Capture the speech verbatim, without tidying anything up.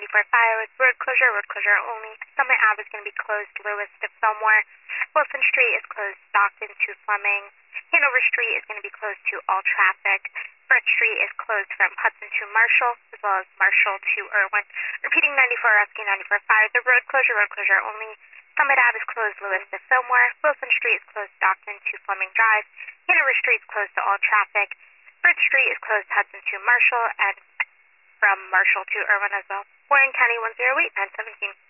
ninety-four fire with road closure, road closure only. Summit Ave is going to be closed, Lewis to Fillmore. Wilson Street is closed, Stockton to Fleming. Hanover Street is going to be closed to all traffic. Front Street is closed from Hudson to Marshall, as well as Marshall to Irwin. Repeating ninety-four rescue, ninety-four fire. The road closure, road closure only. Summit Ave is closed, Lewis to Fillmore. Wilson Street is closed, Stockton to Fleming Drive. Hanover Street is closed to all traffic. Front Street is closed, Hudson to Marshall, and from Marshall to Irwin as well. Warren County one zero eight nine seventeen.